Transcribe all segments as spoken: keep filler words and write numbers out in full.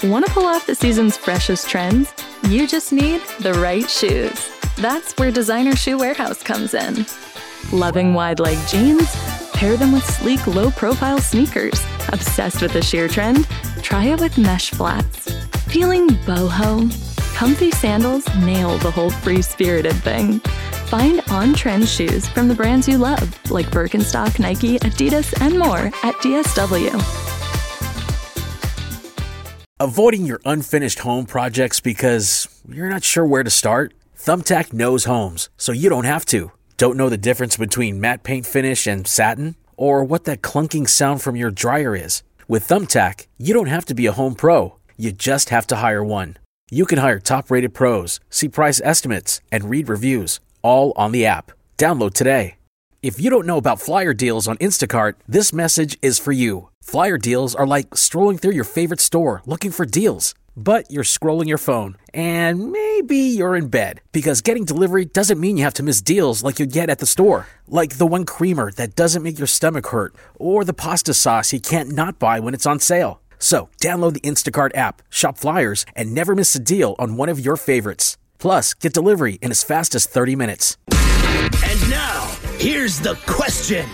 Want to pull off the season's freshest trends? You just need the right shoes. That's where Designer Shoe Warehouse comes in. Loving wide-leg jeans? Pair them with sleek, low-profile sneakers. Obsessed with the sheer trend? Try it with mesh flats. Feeling boho? Comfy sandals nail the whole free-spirited thing. Find on-trend shoes from the brands you love, like Birkenstock, Nike, Adidas, and more at D S W. Avoiding your unfinished home projects because you're not sure where to start? Thumbtack knows homes, so you don't have to. Don't know the difference between matte paint finish and satin? Or what that clunking sound from your dryer is? With Thumbtack, you don't have to be a home pro. You just have to hire one. You can hire top-rated pros, see price estimates, and read reviews, all on the app. Download today. If you don't know about flyer deals on Instacart, this message is for you. Flyer deals are like strolling through your favorite store looking for deals. But you're scrolling your phone, and maybe you're in bed, because getting delivery doesn't mean you have to miss deals like you get at the store. Like the one creamer that doesn't make your stomach hurt, or the pasta sauce you can't not buy when it's on sale. So, download the Instacart app, shop flyers, and never miss a deal on one of your favorites. Plus, get delivery in as fast as thirty minutes. And now, here's the question.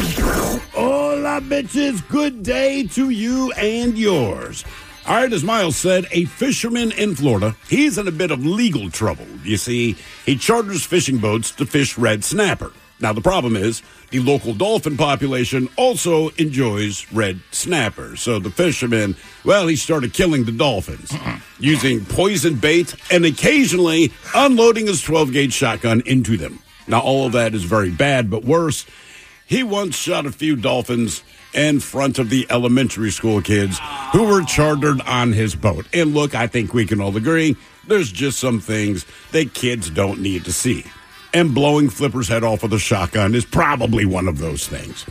Hola, bitches. Good day to you and yours. All right, as Miles said, a fisherman in Florida, he's in a bit of legal trouble. You see, he charters fishing boats to fish red snapper. Now, the problem is the local dolphin population also enjoys red snapper. So the fisherman, well, he started killing the dolphins uh-uh. using poison bait and occasionally unloading his twelve-gauge shotgun into them. Now, all of that is very bad, but worse, he once shot a few dolphins in front of the elementary school kids who were chartered on his boat. And look, I think we can all agree, there's just some things that kids don't need to see. And blowing Flipper's head off with a shotgun is probably one of those things.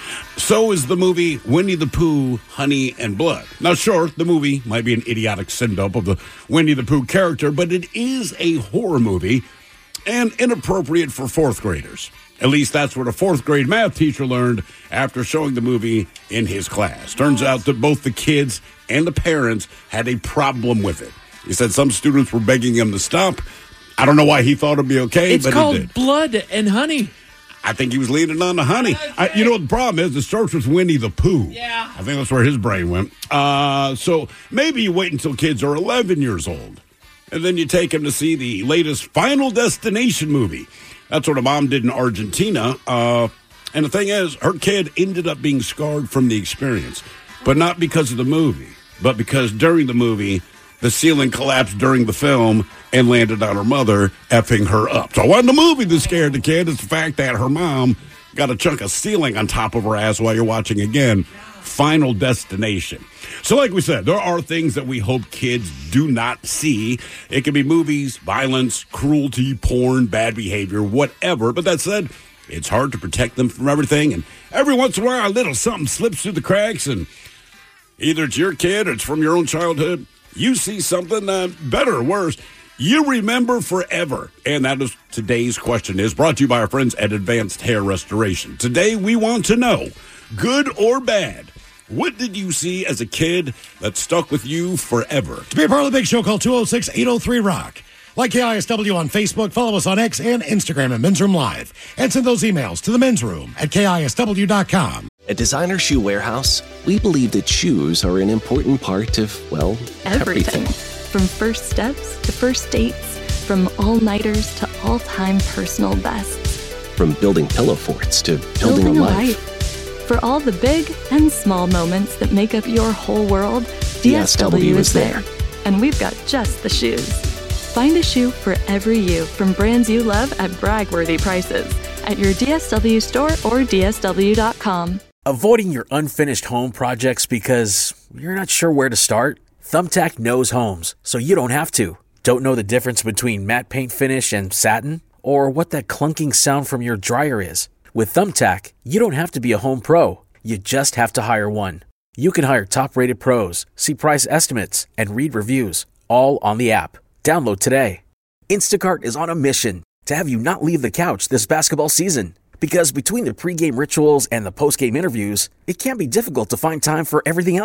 So is the movie Winnie the Pooh, Honey and Blood. Now, sure, the movie might be an idiotic send-up of the Winnie the Pooh character, but it is a horror movie and inappropriate for fourth graders. At least that's what a fourth grade math teacher learned after showing the movie in his class. Turns out that both the kids and the parents had a problem with it. He said some students were begging him to stop. I don't know why he thought it'd be okay, it's but called it did. Blood and Honey. I think he was leaning on the honey. I, you know what the problem is? It starts with Winnie the Pooh. Yeah. I think that's where his brain went. Uh, so maybe you wait until kids are eleven years old, and then you take them to see the latest Final Destination movie. That's what a mom did in Argentina. Uh, and the thing is, her kid ended up being scarred from the experience. But not because of the movie, but because during the movie, the ceiling collapsed during the film and landed on her mother, effing her up. So it wasn't the movie that scared the kid. It's the fact that her mom got a chunk of ceiling on top of her ass while you're watching, again, Final Destination. So like we said, there are things that we hope kids do not see. It can be movies, violence, cruelty, porn, bad behavior, whatever. But that said, it's hard to protect them from everything. And every once in a while, a little something slips through the cracks. And either it's your kid or it's from your own childhood. You see something uh, better or worse, you remember forever. And that is today's question is brought to you by our friends at Advanced Hair Restoration. Today, we want to know, good or bad, what did you see as a kid that stuck with you forever? To be a part of the Big Show, call two oh six, eight oh three, rock. Like K I S W on Facebook, follow us on X and Instagram at Men's Room Live. And send those emails to the Men's Room at K I S W dot com. At Designer Shoe Warehouse, we believe that shoes are an important part of, well, everything. Everything. From first steps to first dates, from all-nighters to all-time personal bests. From building pillow forts to building, Building a a life. life. For all the big and small moments that make up your whole world, D S W is there. And we've got just the shoes. Find a shoe for every you from brands you love at brag-worthy prices at your D S W store or D S W dot com. Avoiding your unfinished home projects because you're not sure where to start? Thumbtack knows homes, so you don't have to. Don't know the difference between matte paint finish and satin? Or what that clunking sound from your dryer is? With Thumbtack, you don't have to be a home pro. You just have to hire one. You can hire top-rated pros, see price estimates, and read reviews, all on the app. Download today. Instacart is on a mission to have you not leave the couch this basketball season. Because between the pregame rituals and the postgame interviews, it can be difficult to find time for everything else.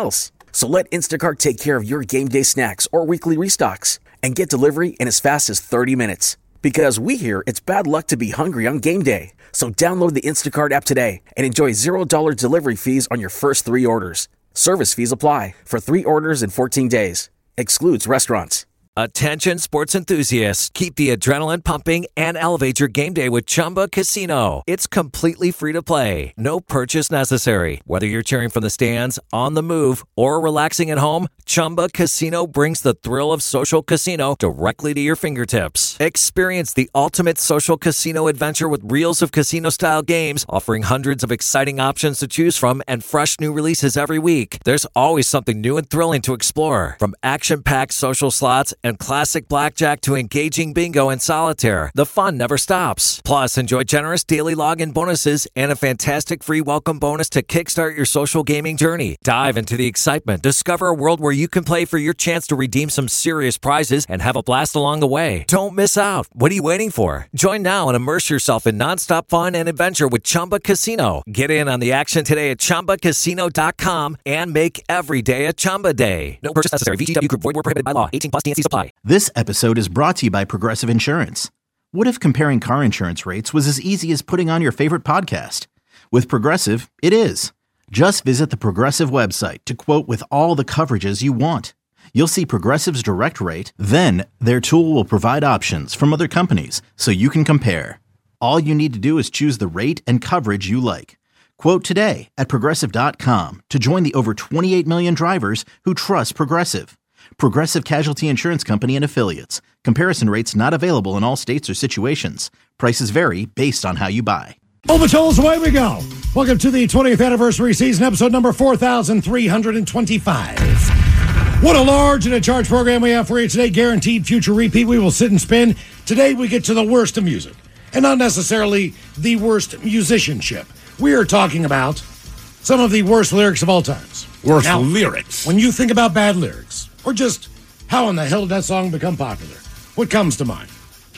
So let Instacart take care of your game day snacks or weekly restocks and get delivery in as fast as thirty minutes. Because we hear it's bad luck to be hungry on game day. So download the Instacart app today and enjoy zero dollars delivery fees on your first three orders. Service fees apply for three orders in fourteen days. Excludes restaurants. Attention sports enthusiasts, keep the adrenaline pumping and elevate your game day with Chumba Casino. It's completely free to play. No purchase necessary. Whether you're cheering from the stands, on the move, or relaxing at home, Chumba Casino brings the thrill of social casino directly to your fingertips. Experience the ultimate social casino adventure with reels of casino-style games, offering hundreds of exciting options to choose from and fresh new releases every week. There's always something new and thrilling to explore. From action-packed social slots and classic blackjack to engaging bingo and solitaire, the fun never stops. Plus, enjoy generous daily login bonuses and a fantastic free welcome bonus to kickstart your social gaming journey. Dive into the excitement. Discover a world where you can play for your chance to redeem some serious prizes and have a blast along the way. Don't miss out. What are you waiting for? Join now and immerse yourself in nonstop fun and adventure with Chumba Casino. Get in on the action today at Chumba Casino dot com and make every day a Chumba day. No purchase necessary. V G W Group. Void where prohibited by law. eighteen plus T N C supply. This episode is brought to you by Progressive Insurance. What if comparing car insurance rates was as easy as putting on your favorite podcast? With Progressive, it is. Just visit the Progressive website to quote with all the coverages you want. You'll see Progressive's direct rate, then their tool will provide options from other companies so you can compare. All you need to do is choose the rate and coverage you like. Quote today at Progressive dot com to join the over twenty-eight million drivers who trust Progressive. Progressive Casualty Insurance Company and Affiliates. Comparison rates not available in all states or situations. Prices vary based on how you buy. Overtolls, away we go. Welcome to the twentieth anniversary season, episode number four thousand three hundred twenty-five. What a large and a charge program we have for you today. Guaranteed future repeat. We will sit and spin. Today we get to the worst of music, and not necessarily the worst musicianship. We are talking about some of the worst lyrics of all times. Worst now, lyrics. When you think about bad lyrics, or just how in the hell did that song become popular, what comes to mind?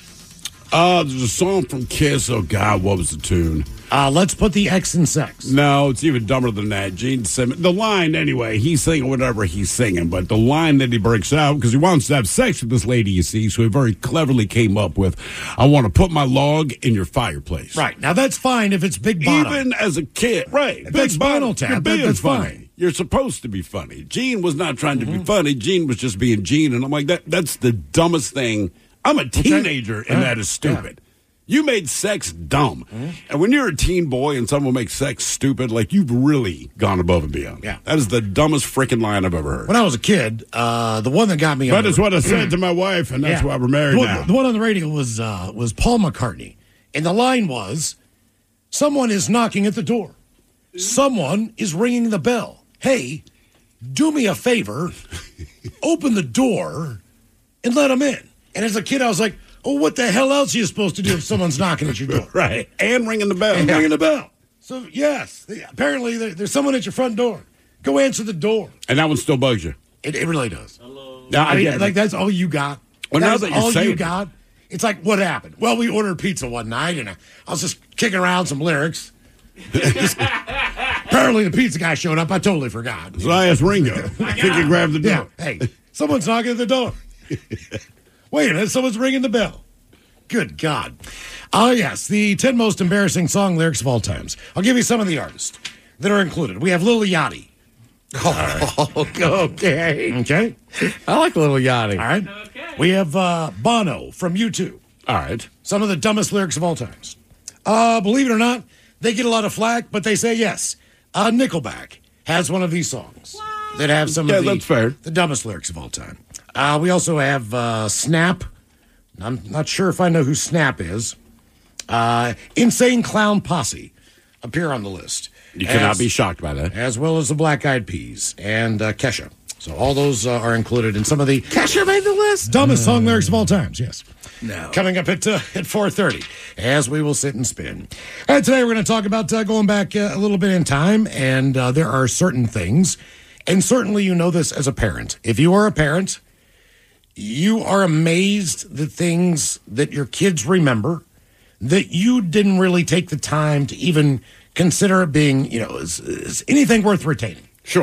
Uh, there's a song from Kiss. Oh, God, what was the tune? Uh, let's put the X in sex. No, it's even dumber than that. Gene Simmons. The line, anyway, he's singing whatever he's singing, but the line that he breaks out, because he wants to have sex with this lady, you see, so he very cleverly came up with, I want to put my log in your fireplace. Right. Now, that's fine if it's Big Bottom. Even as a kid. Right. If that's Spinal Tap, you're being that's funny. fine. You're supposed to be funny. Gene was not trying to mm-hmm. be funny. Gene was just being Gene, and I'm like, that. that's the dumbest thing. I'm a teenager, okay. and yeah. that is stupid. Yeah. You made sex dumb. Mm-hmm. And when you're a teen boy and someone makes sex stupid, like, you've really gone above and beyond. Yeah. That is the dumbest freaking line I've ever heard. When I was a kid, uh, the one that got me... That is what I said to my wife, and that's yeah. why we're married the one, now. The one on the radio was uh, was Paul McCartney. And the line was, someone is knocking at the door. Someone is ringing the bell. Hey, do me a favor, open the door, and let them in. And as a kid, I was like... Oh, what the hell else are you supposed to do if someone's knocking at your door? Right. And ringing the bell. And yeah. ringing the bell. So, yes, apparently there, there's someone at your front door. Go answer the door. And that one still bugs you. It, it really does. Hello. No, I mean, like, that's all you got. Well, that's now that all you it. got. It's like, what happened? Well, we ordered pizza one night, and I, I was just kicking around some lyrics. Apparently the pizza guy showed up. I totally forgot. So I asked Ringo. I think he grabbed the door. Yeah. Hey, someone's knocking at the door. Wait a minute, someone's ringing the bell. Good God. Oh, uh, yes, the ten most embarrassing song lyrics of all times. I'll give you some of the artists that are included. We have Lil Yachty. Oh, okay. Okay. I like Lil Yachty. All right. Okay. We have uh, Bono from U two. All right. Some of the dumbest lyrics of all times. Uh, believe it or not, they get a lot of flack, but they say yes. Uh, Nickelback has one of these songs what? that have some yeah, of the, that's fair. the dumbest lyrics of all time. Uh, we also have uh, Snap. I'm not sure if I know who Snap is. Uh, Insane Clown Posse appear on the list. You cannot as, be shocked by that. As well as the Black Eyed Peas and uh, Kesha. So all those uh, are included in some of the... Kesha made the list? Dumbest song lyrics of all times, yes. No. Coming up at uh, at four thirty, as we will sit and spin. All right, today we're going to talk about uh, going back uh, a little bit in time, and uh, there are certain things, and certainly you know this as a parent. If you are a parent... You are amazed the things that your kids remember that you didn't really take the time to even consider it being, you know, is, is anything worth retaining. Sure.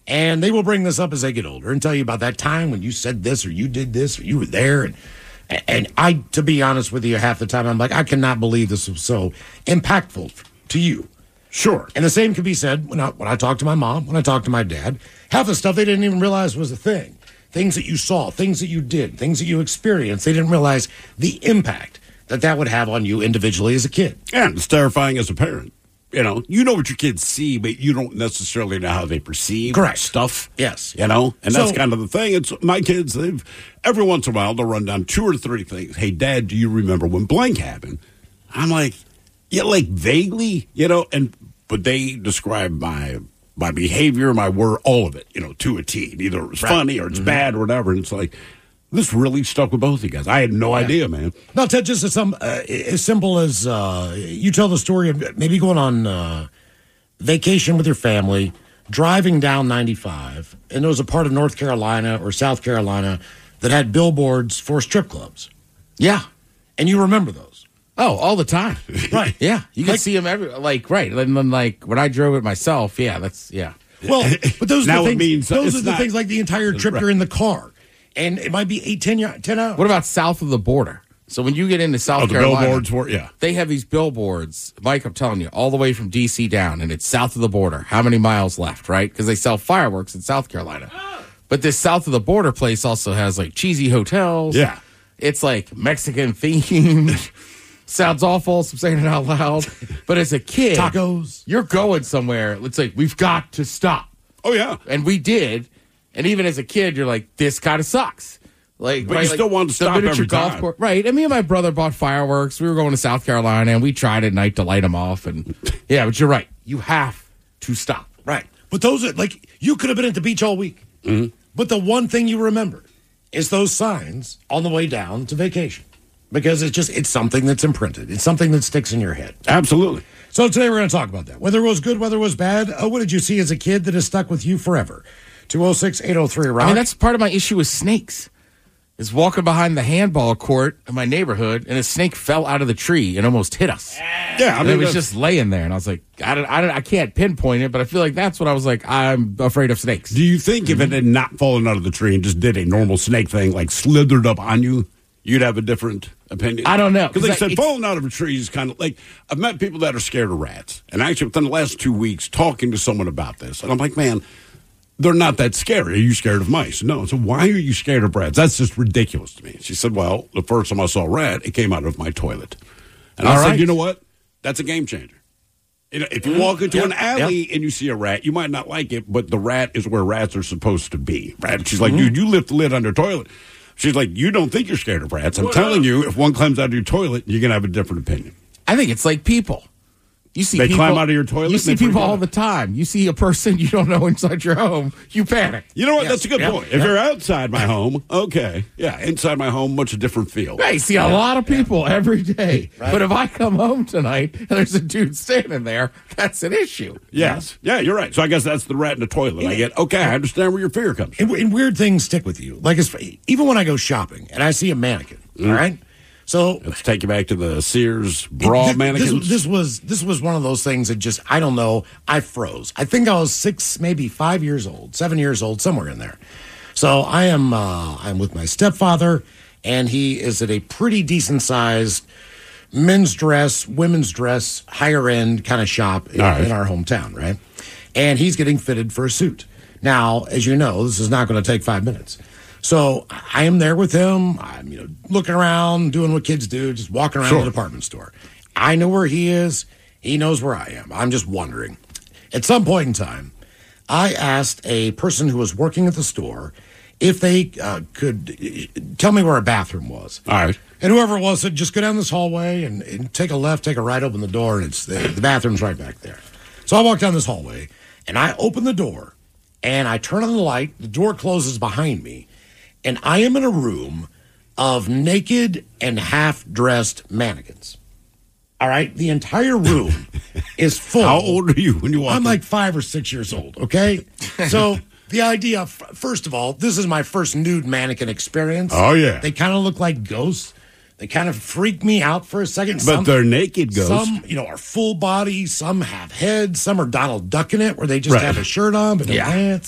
And they will bring this up as they get older and tell you about that time when you said this or you did this or you were there. And and I, to be honest with you, half the time I'm like, I cannot believe this was so impactful to you. Sure. And the same can be said when I, when I talk to my mom, when I talk to my dad. Half the stuff they didn't even realize was a thing. Things that you saw, things that you did, things that you experienced. They didn't realize the impact that that would have on you individually as a kid. And it's terrifying as a parent. You know, you know what your kids see, but you don't necessarily know how they perceive Correct. stuff. Yes. You know, and that's So- kind of the thing. It's my kids, they've, every once in a while, they'll run down two or three things. Hey, Dad, do you remember when blank happened? I'm like, yeah, like vaguely, you know, and, but they describe my, my behavior, my word, all of it, you know, to a T. Either it was Right. funny or it's mm-hmm. bad or whatever. And it's like, this really stuck with both of you guys. I had no yeah. idea, man. No, Ted, just as, some, uh, as simple as uh, you tell the story of maybe going on uh, vacation with your family, driving down ninety-five, and there was a part of North Carolina or South Carolina that had billboards for strip clubs. Yeah. And you remember those. Oh, all the time. Right. Yeah. You can Like- see them every, like, right. And then, like, when I drove it myself, yeah, that's, yeah. Well, but those are Now the it things, means those it's are the not- things like the entire trip Right. you're in the car. And it might be eight, ten, y- ten hours. What about south of the border? So when you get into South Oh, the Carolina, billboards were, yeah. they have these billboards, Mike, I'm telling you, all the way from D C down, and it's south of the border. How many miles left, right? Because they sell fireworks in South Carolina. But this south of the border place also has, like, cheesy hotels. Yeah. It's, like, Mexican themed. Sounds awful, so I'm saying it out loud. But as a kid, Tacos. you're going somewhere. It's like, we've got to stop. Oh, yeah. And we did. And even as a kid, you're like, this kind of sucks. Like, But right, you like still wanted to the stop miniature every golf time. course. Right. And me and my brother bought fireworks. We were going to South Carolina, and we tried at night to light them off. And yeah, but you're right. You have to stop. Right. But those are like, you could have been at the beach all week. Mm-hmm. But the one thing you remember is those signs on the way down to vacation. Because it's just, it's something that's imprinted. It's something that sticks in your head. Absolutely. So today we're going to talk about that. Whether it was good, whether it was bad. Oh, what did you see as a kid that has stuck with you forever? two oh six, eight oh three, Rock. I mean, that's part of my issue with snakes. Is walking behind the handball court in my neighborhood, and a snake fell out of the tree and almost hit us. Yeah, I And mean, it was that's- just laying there, and I was like, I don't, I don't, I can't pinpoint it, but I feel like that's what I was like. I'm afraid of snakes. Do you think if it had not fallen out of the tree and just did a normal snake thing, like slithered up on you, you'd have a different opinion? I don't know. Because, like I 'Cause said, it's- falling out of a tree is kind of like, I've met people that are scared of rats. And actually, within the last two weeks, talking to someone about this, and I'm like, man, they're not that scary. Are you scared of mice? No. So why are you scared of rats? That's just ridiculous to me. She said, well, the first time I saw a rat, it came out of my toilet. And I All said, right. you know what? That's a game changer. You know, if you walk into Yeah, an alley and you see a rat, you might not like it, but the rat is where rats are supposed to be. Right? She's like, dude, you lift the lid on your toilet. She's like, you don't think you're scared of rats. I'm telling you, if one climbs out of your toilet, you're going to have a different opinion. I think it's like people. You see They people, climb out of your toilet You and see they freak people all out. the time. You see a person you don't know inside your home, you panic. You know what? Yes. That's a good Yep. point. If Yep. you're outside my home, okay. Yeah, inside my home, much a different feel. I see a lot of people every day. But if I come home tonight and there's a dude standing there, that's an issue. Yes. Yeah, you're right. So I guess that's the rat in the toilet. I get, okay, I understand where your fear comes from. And, and weird things stick with you. Like, it's, even when I go shopping and I see a mannequin, all right? So Let's take you back to the Sears bra This- mannequins. This, this was this was one of those things that just I don't know. I froze. I think I was six, maybe five years old, seven years old, somewhere in there. So I am uh, I'm with my stepfather, and he is at a pretty decent sized men's dress, women's dress, higher end kind of shop in, All right. in our hometown, right? And he's getting fitted for a suit. Now, as you know, this is not going to take five minutes. So I am there with him. I'm, you know, looking around, doing what kids do, just walking around Sure. the department store. I know where he is. He knows where I am. I'm just wondering. At some point in time, I asked a person who was working at the store if they uh, could uh, tell me where a bathroom was. All right. And whoever it was said, just go down this hallway and, and take a left, take a right, open the door, and it's the, the bathroom's right back there. So I walk down this hallway, and I open the door, and I turn on the light. The door closes behind me. And I am in a room of naked and half-dressed mannequins. All right? The entire room is full. How old are you when you walk I'm in? like five or six years old, okay? So the idea, f- first of all, this is my first nude mannequin experience. Oh, yeah. They kind of look like ghosts. They kind of freak me out for a second. But they're naked ghosts. Some, you know, are full body. Some have heads. Some are Donald Duck in it, where they just Right. have a shirt on but no Yeah. pants.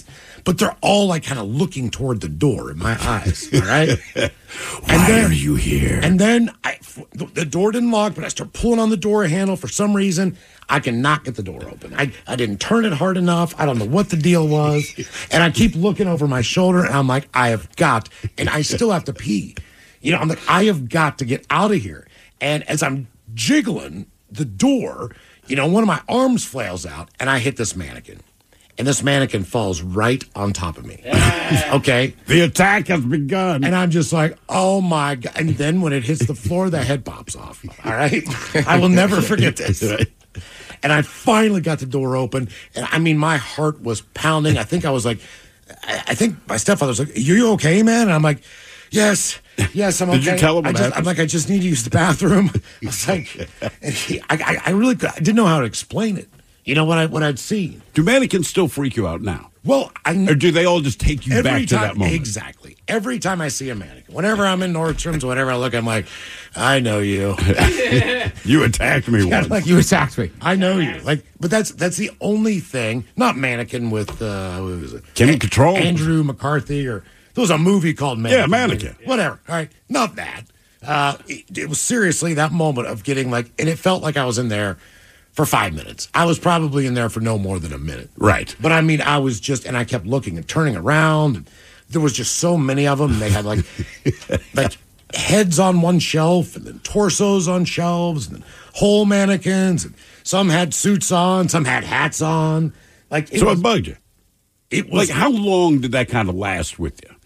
but they're all like kind of looking toward the door in my eyes. All right. Why and then, are you here? And then I, the, the door didn't lock, but I start pulling on the door handle for some reason. I cannot get the door open. I, I didn't turn it hard enough. I don't know what the deal was. And I keep looking over my shoulder, and I'm like, I have got, and I still have to pee. You know, I'm like, I have got to get out of here. And as I'm jiggling the door, you know, one of my arms flails out, and I hit this mannequin. And this mannequin falls right on top of me. Okay? The attack has begun. And I'm just like, oh my God. And then when it hits the floor, the head pops off. All right? I will never forget this. And I finally got the door open. And I mean, my heart was pounding. I think I was like, I, I think my stepfather was like, you okay, man? And I'm like, yes, yes, I'm okay. Did you tell him I what just, happened? I'm like, I just need to use the bathroom. I was like, and he, I, I, I really I didn't know how to explain it. You know what I what I'd seen. Do mannequins still freak you out now? Well, I or do they all just take you every back to time, that moment? Exactly. Every time I see a mannequin, whenever I'm in Nordstrom's, whatever I look, I'm like, I know you. You attacked me Yeah, once. like, You attacked me. I know you. Like, but that's that's the only thing. Not Mannequin with uh, what was it? Kim A- Control. Andrew McCarthy, or there was a movie called Mannequin. Yeah, Mannequin. Whatever. All right, not that. Uh, it, it was seriously that moment of getting like, and it felt like I was in there for five minutes. I was probably in there for no more than a minute. Right. But I mean, I was just, and I kept looking and turning around. And there was just so many of them. They had like, like heads on one shelf, and then torsos on shelves, and then whole mannequins. And some had suits on, some had hats on. Like, it So was, it bugged you. it was Like, how long did that kind of last with you?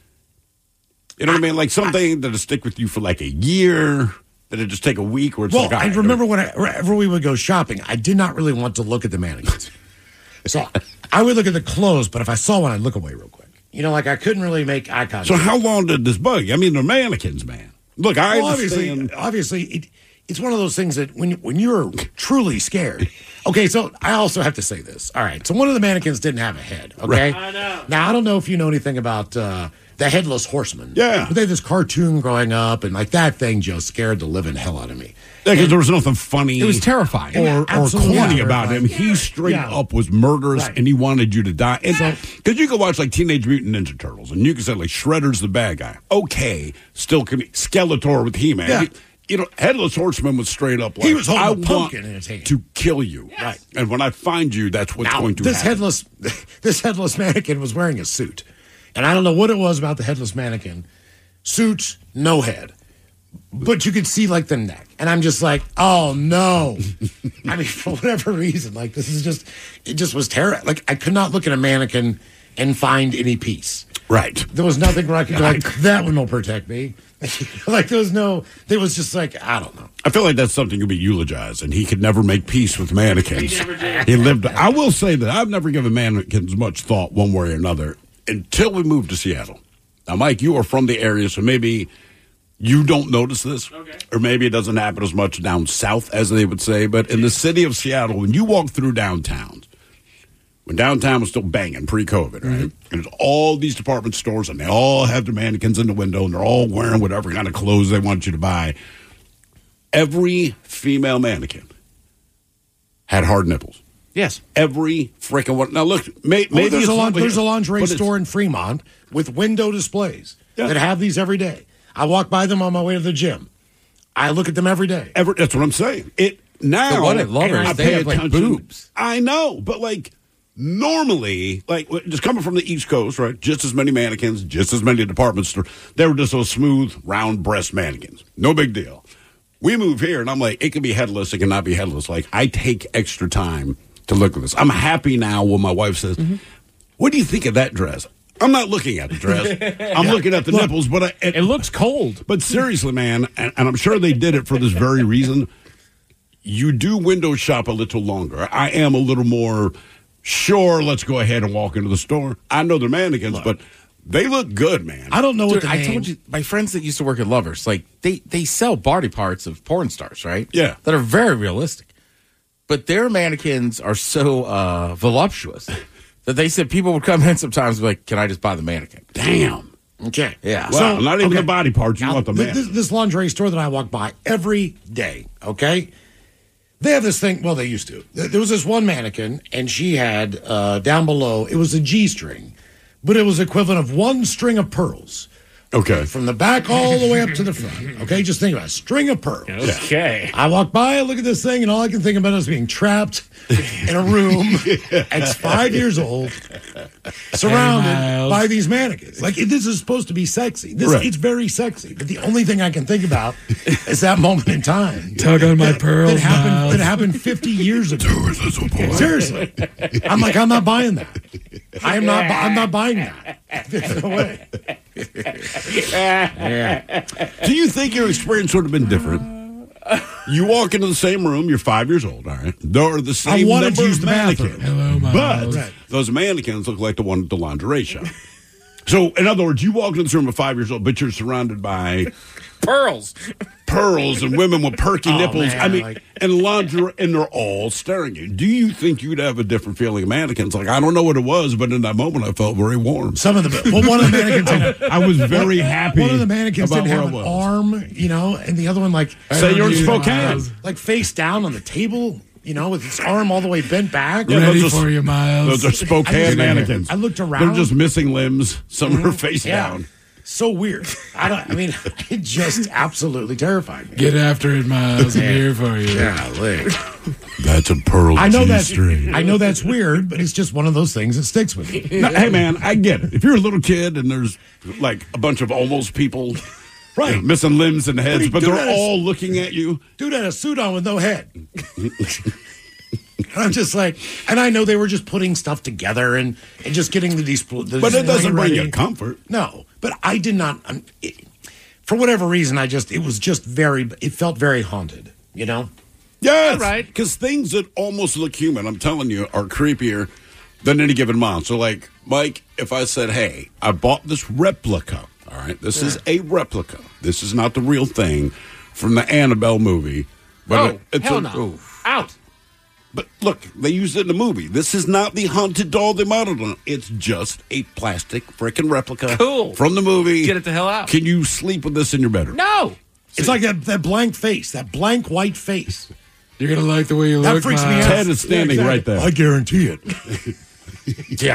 You know what I mean? Like something that'll stick with you for like a year. Did it just take a week? Or it's Well, like, all I right, remember when I, whenever we would go shopping, I did not really want to look at the mannequins. So I would look at the clothes, but if I saw one, I'd look away real quick. You know, like I couldn't really make eye contact. So how long did this bug you? I mean, they're mannequins, man. Look, I well, understand. obviously, obviously, it, it's one of those things that when when you're truly scared. Okay, so I also have to say this. All right, so one of the mannequins didn't have a head. Okay, I know. Now I don't know if you know anything about uh, the Headless Horseman. Yeah. But they had this cartoon growing up, and like that thing just scared the living hell out of me. Yeah, because there was nothing funny. It was terrifying. Or, or Absolutely. corny Yeah. about him. He straight Yeah. up was murderous, Right. and he wanted you to die. Because you could watch like Teenage Mutant Ninja Turtles, and you could say like Shredder's the bad guy. Okay, still can Skeletor with He-Man. Yeah. You, you know, Headless Horseman was straight up like, He was holding I a want pumpkin in his hand. to kill you. Right. And when I find you, that's what's Now, going to this happen. headless, this headless mannequin was wearing a suit, and I don't know what it was about the headless mannequin. Suit, no head, but you could see like the neck, and I'm just like, oh no! I mean, for whatever reason, like this is just, it just was terrible. Like I could not look at a mannequin and find any peace. Right. There was nothing where I could go like that one will protect me. Like there was no, there was just like I don't know. I feel like that's something could be eulogized, and he could never make peace with mannequins. He never did. He lived. I will say that I've never given mannequins much thought, one way or another, until we moved to Seattle. Now, Mike, you are from the area, so maybe you don't notice this, Okay. or maybe it doesn't happen as much down south as they would say. But in the city of Seattle, when you walk through downtown, when downtown was still banging pre-COVID, right? Mm-hmm. And it's all these department stores, and they all have their mannequins in the window, and they're all wearing whatever kind of clothes they want you to buy. Every female mannequin had hard nipples. Yes. Every freaking one. Now, look, may, Oh, maybe there's, it's a lin- lovely, there's a lingerie but it's- store in Fremont with window displays Yeah. that have these every day. I walk by them on my way to the gym. I look at them every day. Ever, that's what I'm saying. It now. The one at Lovers, I they pay have, like, attention- boobs. I know, but like normally, like just coming from the East Coast, right? Just as many mannequins, just as many department stores. They were just those smooth, round breast mannequins. No big deal. We move here, and I'm like, it can be headless, it cannot be headless. Like I take extra time to look at this. I'm happy now when my wife says, Mm-hmm. "What do you think of that dress?" I'm not looking at the dress. I'm looking at the nipples, but I, it, It looks cold. but seriously, man, and, and I'm sure they did it for this very reason. You do window shop a little longer. I am a little more sure. Let's go ahead and walk into the store. I know they're mannequins, but they look good, man. I don't know what Dude, the I name- told you, my friends that used to work at Lovers, like they they sell body parts of porn stars, right? Yeah. that are very realistic, but their mannequins are so uh, voluptuous that they said people would come in sometimes and be like, "Can I just buy the mannequin?" Damn. Okay. Yeah. Wow, So, not even okay. the body parts. You Now, want the th- man. This, this lingerie store that I walk by every day, okay? They have this thing, well, they used to. Th- There was this one mannequin, and she had uh, down below, it was a G string, but it was equivalent of one string of pearls. Okay. From the back all the way up to the front. Okay, just think about it. String of pearls. Okay. I walk by, I look at this thing, and all I can think about is being trapped in a room at five years old, surrounded by these mannequins. Like, this is supposed to be sexy. This Right. It's very sexy. But the only thing I can think about is that moment in time. Tug on my that, pearls, that happened, Miles. that happened fifty years ago. Seriously. I'm like, I'm not buying that. I'm not, bu- I'm not buying that. There's no way. Do you think your experience would have been different? You walk into the same room, you're five years old, all right? There are the same I wanted number to use of the bathroom. mannequins. Hello, Miles. But those mannequins look like the one at the lingerie shop. So, in other words, you walk into this room at five years old, but you're surrounded by Pearls. pearls and women with perky Oh, nipples. man, I mean, like- and lingerie, and they're all staring at you. Do you think you'd have a different feeling of mannequins? Like, I don't know what it was, but in that moment, I felt very warm. Some of the well, one of the mannequins. I was very happy. One of the mannequins about didn't have an where I was. arm, you know, and the other one like Say you're in Dude, Spokane. Miles. like face down on the table, you know, with its arm all the way bent back. Yeah, Ready those are- for you, Miles. Those are Spokane mannequins. I looked around. They're just missing limbs. Some are face Yeah. down. So weird. I don't. I mean, it just absolutely terrified me. Get after it, Miles. I'm here for you. That's a pearl I know that's. G-string. I know that's weird, but it's just one of those things that sticks with you. No, hey, man, I get it. If you're a little kid and there's like a bunch of almost people, Right. you know, missing limbs and heads, he but do they're that? all looking at you. Dude had a suit on with no head. And I'm just like, and I know they were just putting stuff together and, and just getting the, display. The But it doesn't bring ready. you comfort. No, but I did not. Um, it, for whatever reason, I just it was just very. It felt very haunted. You know. Yes, right. Because things that almost look human, I'm telling you, are creepier than any given monster. So, like, Mike, if I said, hey, I bought this replica, all right, this is a replica. This is not the real thing from the Annabelle movie. But Oh, it- it's hell a, no. Out. But look, they used it in the movie. This is not the haunted doll they modeled on. It's just a plastic freaking replica Cool. from the movie. Get it the hell out. Can you sleep with this in your bedroom? No. It's like that, that blank face, that blank white face. You're going to like the way you That look, freaks me Miles. out. Ted is standing Yeah, right there. I guarantee it. Yeah.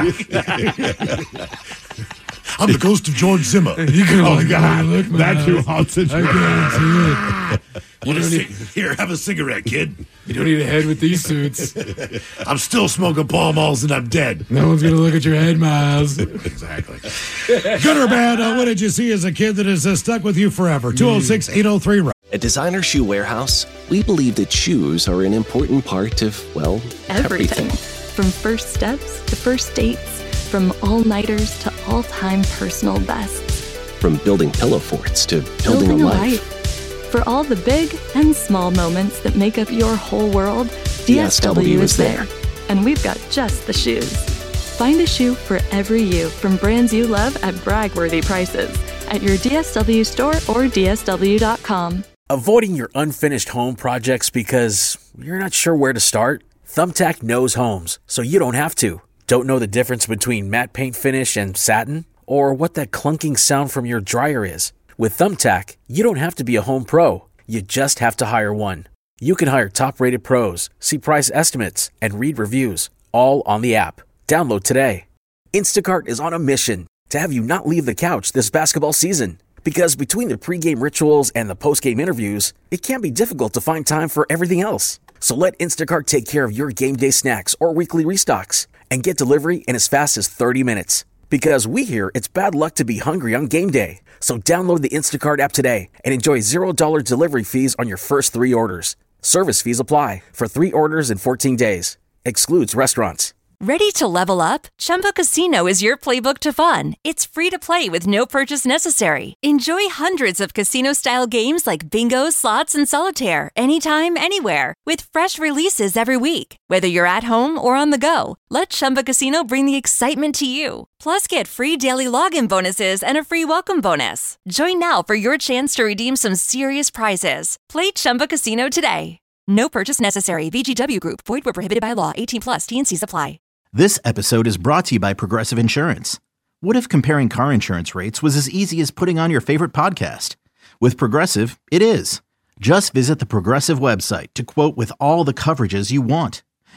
I'm the ghost of George Zimmer. You're going to Oh, like God. the way you look, That's Miles. who haunts it. I guarantee it. You don't need, here, have a cigarette, kid. You don't need a head with these suits. I'm still smoking Pall Malls and I'm dead. No one's going to look at your head, Miles. Exactly. Good or bad, uh, what did you see as a kid that has uh, stuck with you forever? two oh six, eight oh three At Designer Shoe Warehouse, we believe that shoes are an important part of, well, Everything. everything. From first steps to first dates, from all-nighters to all-time personal bests. From building pillow forts to building, Building a a life. life. For all the big and small moments that make up your whole world, D S W is there. And we've got just the shoes. Find a shoe for every you from brands you love at brag-worthy prices at your D S W store or D S W dot com. Avoiding your unfinished home projects because you're not sure where to start? Thumbtack knows homes, so you don't have to. Don't know the difference between matte paint finish and satin? Or what that clunking sound from your dryer is? With Thumbtack, you don't have to be a home pro. You just have to hire one. You can hire top-rated pros, see price estimates, and read reviews, all on the app. Download today. Instacart is on a mission to have you not leave the couch this basketball season. Because between the pregame rituals and the postgame interviews, it can be difficult to find time for everything else. So let Instacart take care of your game day snacks or weekly restocks and get delivery in as fast as thirty minutes. Because we hear it's bad luck to be hungry on game day. So download the Instacart app today and enjoy zero dollars delivery fees on your first three orders. Service fees apply for three orders in fourteen days. Excludes restaurants. Ready to level up? Chumba Casino is your playbook to fun. It's free to play with no purchase necessary. Enjoy hundreds of casino-style games like bingo, slots, and solitaire anytime, anywhere. With fresh releases every week. Whether you're at home or on the go, let Chumba Casino bring the excitement to you. Plus, get free daily login bonuses and a free welcome bonus. Join now for your chance to redeem some serious prizes. Play Chumba Casino today. No purchase necessary. V G W Group. Void where prohibited by law. eighteen plus. T and C's apply. This episode is brought to you by Progressive Insurance. What if comparing car insurance rates was as easy as putting on your favorite podcast? With Progressive, it is. Just visit the Progressive website to quote with all the coverages you want.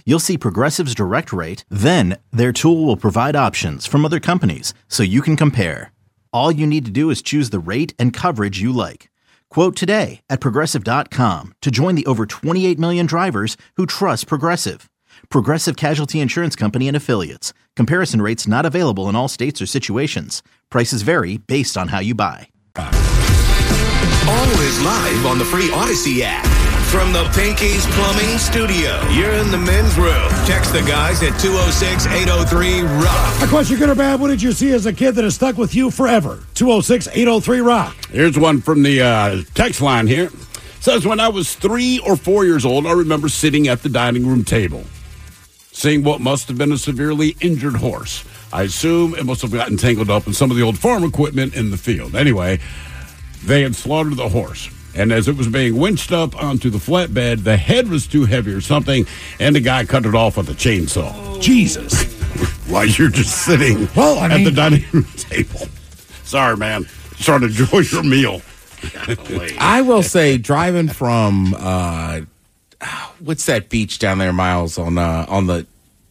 you'll see Progressive's direct rate, then their tool will provide options from other companies so you can compare. All you need to do is choose the rate and coverage you like. Quote today at Progressive dot com to join the over twenty-eight million drivers who trust Progressive. Progressive Casualty Insurance Company and Affiliates. Comparison rates not available in all states or situations. Prices vary based on how you buy. Always live on the free Odyssey app. From the Pinky's Plumbing Studio, you're in the men's room. Text the guys at two oh six, eight oh three, rock. A question, good or bad, what did you see as a kid that has stuck with you forever? two oh six, eight oh three, rock. Here's one from the uh, text line here. Says, when I was three or four years old, I remember sitting at the dining room table, seeing what must have been a severely injured horse. I assume it must have gotten tangled up in some of the old farm equipment in the field. Anyway, they had slaughtered the horse. And as it was being winched up onto the flatbed, the head was too heavy or something, and the guy cut it off with a chainsaw. Jesus. While you're just sitting well, I at mean, the dining room table. Sorry, man. Just trying to enjoy your meal. I will say, driving from, uh, what's that beach down there, Miles, on uh, on the,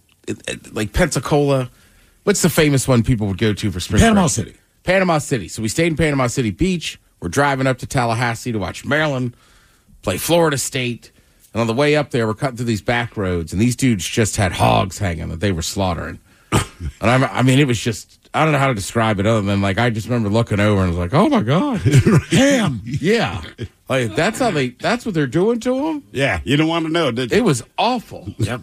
like Pensacola? What's the famous one people would go to for spring break? Panama City. Panama City. So we stayed in Panama City Beach. We're driving up to Tallahassee to watch Maryland play Florida State. And on the way up there, we're cutting through these back roads, and these dudes just had hogs hanging that they were slaughtering. And I, I mean, it was just, I don't know how to describe it other than, like, I just remember looking over and I was like, oh, my God. Ham. Yeah. Like, that's how they, that's what they're doing to them? Yeah, you don't want to know, did you? It was awful. Yep.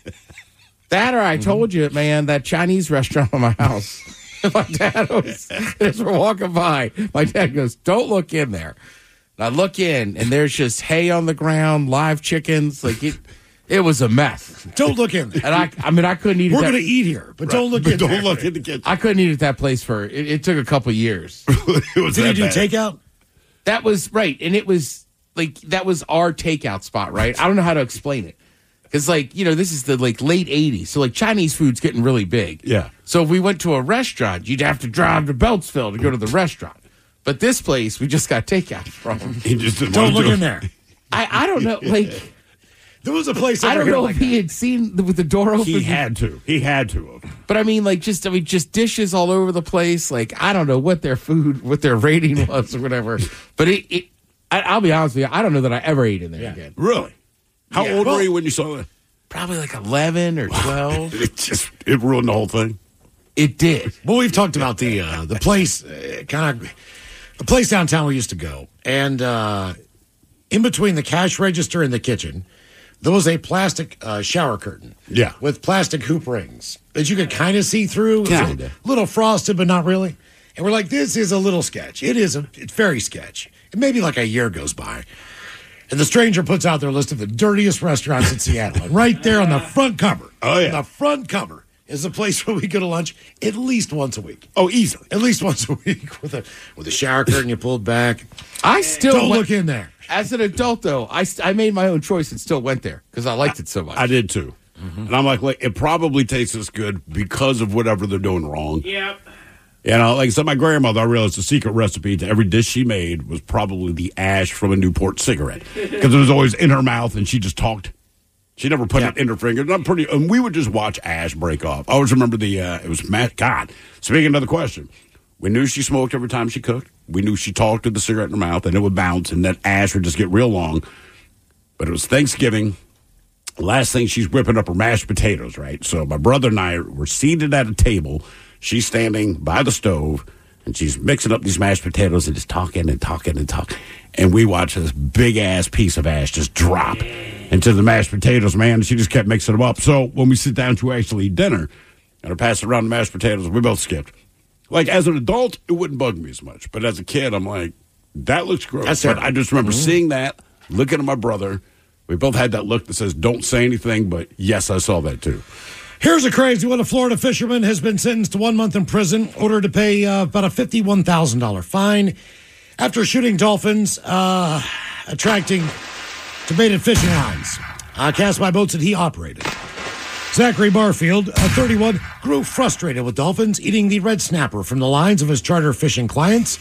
That or I told you, man, that Chinese restaurant on my house. My dad was, as we're walking by, my dad goes, don't look in there. And I look in, and there's just hay on the ground, live chickens. Like, it it was a mess. Don't look in there. And I I mean, I couldn't eat We're it. going to eat here, but right. don't look but in don't there. Don't look in the kitchen. I couldn't eat at that place for, it, it took a couple years. It was Did you do bad. takeout? That was, right. And it was, like, that was our takeout spot, right? I don't know how to explain it. Because, like, you know, this is the, like, late eighties. So, like, Chinese food's getting really big. Yeah. So, if we went to a restaurant, you'd have to drive to Beltsville to go to the restaurant. But this place, we just got takeout from. He just didn't Don't want to look do in it. there. I, I don't know. Like, there was a place over I don't here know like if he that. had seen the, with the door open. He had to. He had to have. But, I mean, like, just, I mean, just dishes all over the place. Like, I don't know what their food, what their rating was or whatever. But it, it I, I'll be honest with you, I don't know that I ever ate in there Yeah. again. Really? How Yeah. old Well- were you when you saw that? Probably like eleven or twelve. It just, it ruined the whole thing. It did. Well, we've talked about the uh, the place, uh, kind of the place downtown we used to go, and uh, in between the cash register and the kitchen, there was a plastic uh, shower curtain. Yeah. with plastic hoop rings that you could kind of see through. It was Kinda. a little frosted, but not really. And we're like, this is a little sketch. It is a, it's very sketch. And maybe like a year goes by. And the stranger puts out their list of the dirtiest restaurants in Seattle. And right there on the front cover, Oh, yeah. on the front cover is a place where we go to lunch at least once a week. Oh, easily. At least once a week with a with a shower curtain you pulled back. I still Don't went- look in there. As an adult, though, I, st- I made my own choice and still went there because I liked it so much. I did too. And I'm like, like, it probably tastes as good because of whatever they're doing wrong. Yep. You know, like I said, my grandmother, I realized the secret recipe to every dish she made was probably the ash from a Newport cigarette. Because it was always in her mouth and she just talked. She never put Yeah. it in her finger. And I'm pretty, and we would just watch ash break off. I always remember the, uh, it was, Matt, God, speaking of the question, we knew she smoked every time she cooked. We knew she talked with the cigarette in her mouth and it would bounce and that ash would just get real long. But it was Thanksgiving. Last thing, she's whipping up her mashed potatoes, right? So my brother and I were seated at a table. She's standing by the stove, and she's mixing up these mashed potatoes and just talking and talking and talking. And we watch this big-ass piece of ash just drop into the mashed potatoes, man. She just kept mixing them up. So when we sit down to actually eat dinner, and I pass around the mashed potatoes, we both skipped. Like, as an adult, it wouldn't bug me as much. But as a kid, I'm like, that looks gross. That's but it. I just remember Mm-hmm. seeing that, looking at my brother. We both had that look that says, don't say anything, but yes, I saw that too. Here's a crazy one. A Florida fisherman has been sentenced to one month in prison, ordered to pay uh, about a fifty-one thousand dollars fine after shooting dolphins, uh, attracting to baited fishing lines uh, cast by boats that he operated. Zachary Barfield, uh, thirty-one, grew frustrated with dolphins eating the red snapper from the lines of his charter fishing clients.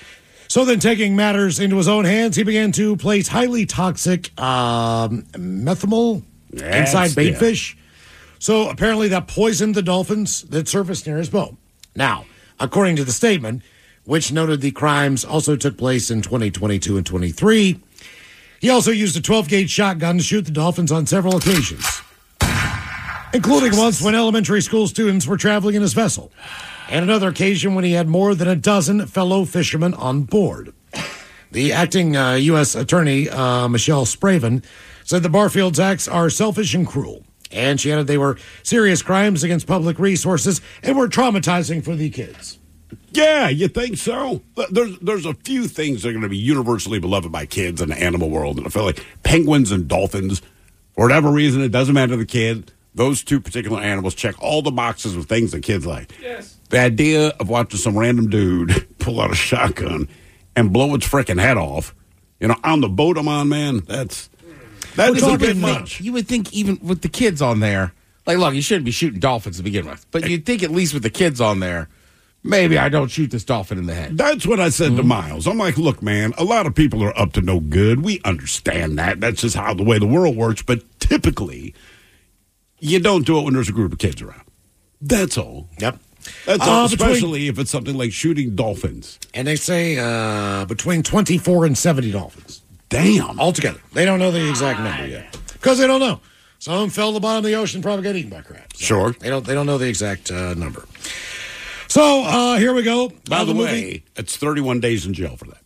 So then, taking matters into his own hands, he began to place highly toxic um, methanol That's- inside bait yeah. fish So apparently that poisoned the dolphins that surfaced near his boat. Now, according to the statement, which noted the crimes also took place in twenty twenty-two and twenty-three, he also used a twelve-gauge shotgun to shoot the dolphins on several occasions, including once when elementary school students were traveling in his vessel, and another occasion when he had more than a dozen fellow fishermen on board. The acting uh, U S attorney, uh, Michelle Spraven, said the Barfield's acts are selfish and cruel. And she added they were serious crimes against public resources and were traumatizing for the kids. Yeah, you think so? There's there's a few things that are going to be universally beloved by kids in the animal world. And I feel like penguins and dolphins, for whatever reason, it doesn't matter to the kid. Those two particular animals check all the boxes of things that kids like. Yes. The idea of watching some random dude pull out a shotgun and blow its freaking head off, you know, on the boat I'm on, man, that's... That is a bit much. You would think even with the kids on there, like, look, you shouldn't be shooting dolphins to begin with, but you'd think at least with the kids on there, maybe I don't shoot this dolphin in the head. That's what I said mm-hmm. to Miles. I'm like, look, man, a lot of people are up to no good. We understand that. That's just how the way the world works. But typically, you don't do it when there's a group of kids around. That's all. Yep. That's uh, all, especially between, if it's something like shooting dolphins. And they say uh, between twenty-four and seventy dolphins. Damn. Altogether. They don't know the exact number yet. Because they don't know. Some of them fell to the bottom of the ocean, probably got eaten by crabs. So sure. They don't They don't know the exact uh, number. So, uh, here we go. By uh, the, the way, movie. It's thirty-one days in jail for that.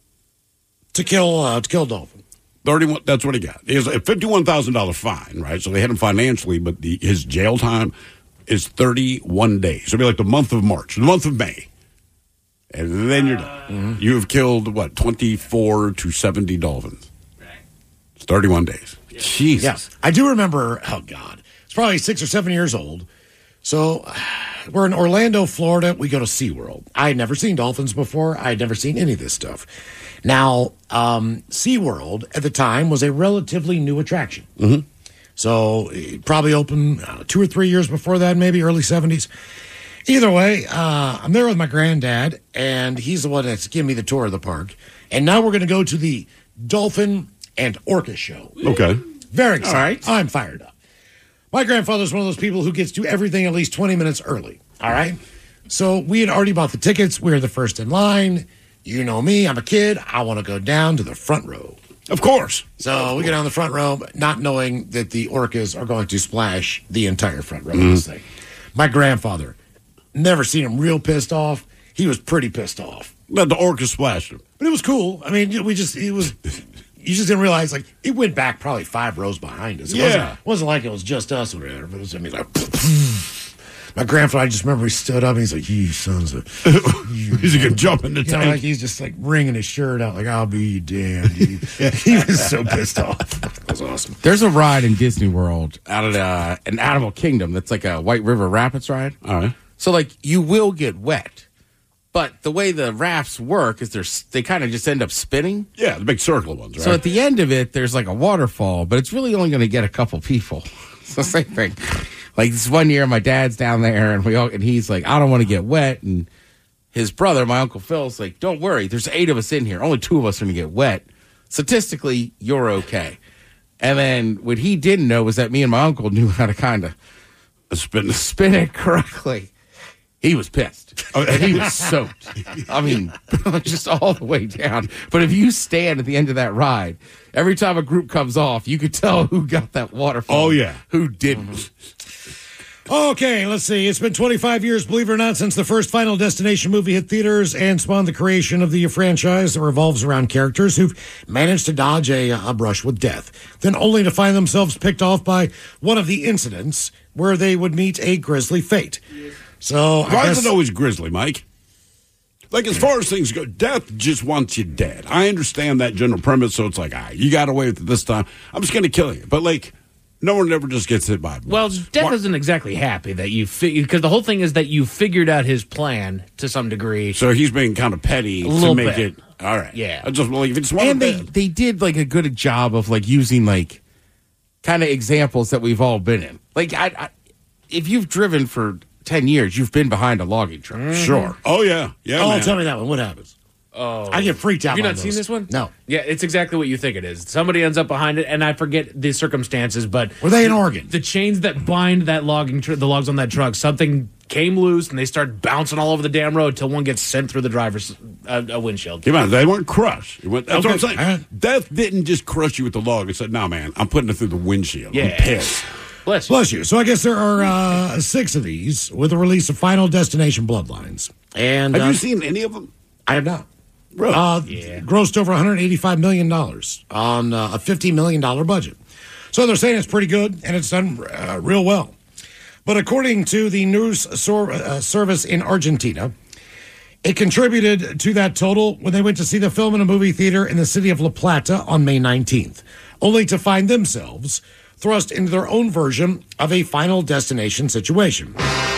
To kill uh, to kill dolphin. thirty-one That's what he got. He has a fifty-one thousand dollars fine, right? So they hit him financially, but the, his jail time is thirty-one days. It'll be like the month of March, the month of May. And then you're done. Mm-hmm. You have killed, what, twenty-four to seventy dolphins. It's thirty-one days. Jesus. Yeah. I do remember, oh, God. It's probably six or seven years old. So we're in Orlando, Florida. We go to SeaWorld. I had never seen dolphins before. I had never seen any of this stuff. Now, um, SeaWorld at the time was a relatively new attraction. Mm-hmm. So it probably opened uh, two or three years before that, maybe early seventies. Either way, uh, I'm there with my granddad, and he's the one that's giving me the tour of the park. And now we're going to go to the Dolphin and Orca show. Okay. Very excited. All right. I'm fired up. My grandfather's one of those people who gets to everything at least twenty minutes early. All right? So we had already bought the tickets. We were the first in line. You know me. I'm a kid. I want to go down to the front row. Of course. So we get down the front row, not knowing that the orcas are going to splash the entire front row of this thing. My grandfather, never seen him real pissed off. He was pretty pissed off. But the orca splashed him. But it was cool. I mean, we just, it was, you just didn't realize, like, it went back probably five rows behind us. It yeah. wasn't, it wasn't like it was just us or whatever. It was, I mean, like, my grandfather, I just remember he stood up and he's like, you sons of. He's going to jump in the you tank. know, like he's just like wringing his shirt out, like, I'll be damned. He, he was so pissed off. That was awesome. There's a ride in Disney World out of uh, an Animal Kingdom that's like a White River Rapids ride. All right. So, like, you will get wet. But the way the rafts work is they're, they kind of just end up spinning. Yeah, the big circle ones, right? So at the end of it, there's like a waterfall, but it's really only going to get a couple people. It's the same thing. Like this one year, my dad's down there, and we all, and he's like, I don't want to get wet. And his brother, my Uncle Phil's like, don't worry, there's eight of us in here. Only two of us are going to get wet. Statistically, you're okay. And then what he didn't know was that me and my uncle knew how to kind of spin, spin it correctly. He was pissed. And he was soaked. I mean, just all the way down. But if you stand at the end of that ride, every time a group comes off, you could tell who got that waterfall. Oh, yeah. Who didn't. Okay, let's see. It's been twenty-five years, believe it or not, since the first Final Destination movie hit theaters and spawned the creation of the franchise that revolves around characters who've managed to dodge a, a brush with death, then only to find themselves picked off by one of the incidents where they would meet a grisly fate. So, Why guess, is it always grisly, Mike? Like, as far as things go, death just wants you dead. I understand that general premise, so it's like, ah, you got away with it this time. I'm just going to kill you. But, like, no one ever just gets hit by it. Well, Death Why? isn't exactly happy that you figured, because the whole thing is that you figured out his plan to some degree. So he's being kind of petty to make bit. it. All right. Yeah. I just, like, if it's one and they, they did, like, a good job of, like, using, like, kind of examples that we've all been in. Like, I, I if you've driven for ten years, you've been behind a logging truck. Mm-hmm. Sure. Oh, yeah. Yeah. Oh, man. tell me that one. What happens? Oh, I get freaked out Have you by not those. seen this one? No. Yeah, it's exactly what you think it is. Somebody ends up behind it, and I forget the circumstances, but Were they in Oregon? The chains that bind that logging, tr- the logs on that truck, something came loose, and they start bouncing all over the damn road till one gets sent through the driver's uh, uh, windshield. Come on, they weren't crushed. It went, that's Okay. what I'm saying. Death didn't just crush you with the log. It said, "No, man, I'm putting it through the windshield." Yeah. I'm pissed. Bless you. Bless you. So I guess there are uh, six of these with the release of Final Destination Bloodlines. And Have uh, you seen any of them? I have not. Really? Uh, Grossed over one hundred eighty-five million dollars on uh, a fifty million dollars budget. So they're saying it's pretty good, and it's done uh, real well. But according to the news sor- uh, service in Argentina, it contributed to that total when they went to see the film in a movie theater in the city of La Plata on May nineteenth, only to find themselves thrust into their own version of a Final Destination situation.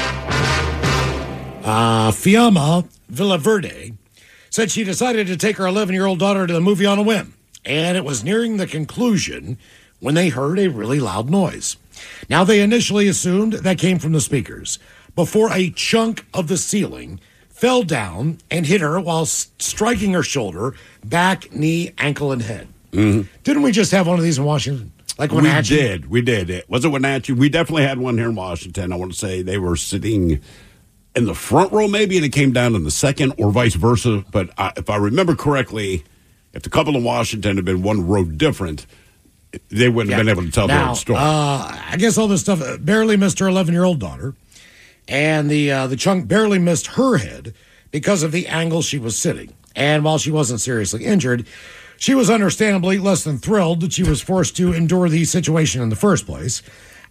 Uh, Fiamma Villaverde said she decided to take her eleven-year-old daughter to the movie on a whim, and it was nearing the conclusion when they heard a really loud noise. Now, they initially assumed that came from the speakers, before a chunk of the ceiling fell down and hit her while s- striking her shoulder, back, knee, ankle, and head. Mm-hmm. Didn't we just have one of these in Washington? Like we Wenatchee? did. We did. It was it Wenatchee. We definitely had one here in Washington. I want to say they were sitting in the front row, maybe, and it came down in the second, or vice versa. But I, if I remember correctly, if the couple in Washington had been one row different, they wouldn't Yeah. have been able to tell their Now, own story. Uh, I guess all this stuff uh, barely missed her eleven-year-old daughter, and the uh, the chunk barely missed her head because of the angle she was sitting. And while she wasn't seriously injured, she was understandably less than thrilled that she was forced to endure the situation in the first place.